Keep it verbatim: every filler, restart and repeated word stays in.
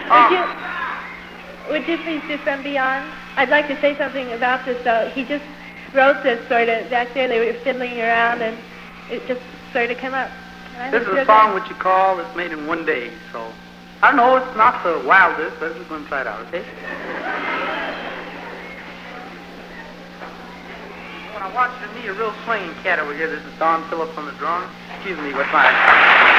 Would you, would you please do From Beyond? I'd like to say something about this, though. He just wrote this sort of back there. They were fiddling around, and it just sort of came up. This is a song which you call it's made in one day, so I don't know, it's not the wildest, but we're going to try it out, okay? When I watch you meet a real swinging cat over here, this is Don Phillips on the drums. Excuse me, what's my...